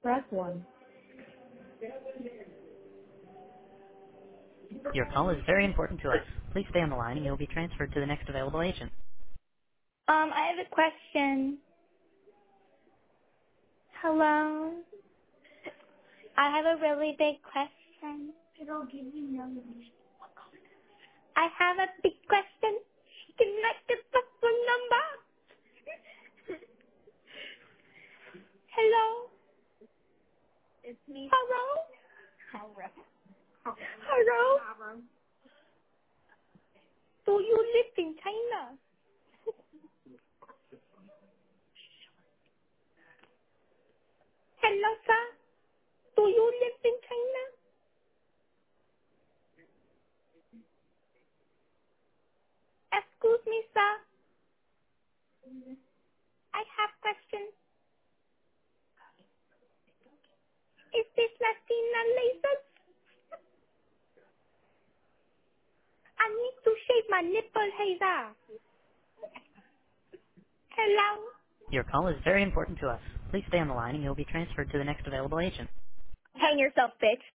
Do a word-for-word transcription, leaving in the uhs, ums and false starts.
Press one. Your call is very important to us. Please stay on the line and you'll be transferred to the next available agent. Um, I have a question. Hello? I have a really big question. I have a big question. Can I get the phone number? Hello? It's me. Hello? Hara. Hello? Hara. Do you live in China? Hello, sir? Do you live in China? Excuse me, sir. I have question. Is this Latina laser? I need to shave my nipple hair. Hello? Your call is very important to us. Please stay on the line and you'll be transferred to the next available agent. Hang yourself, bitch.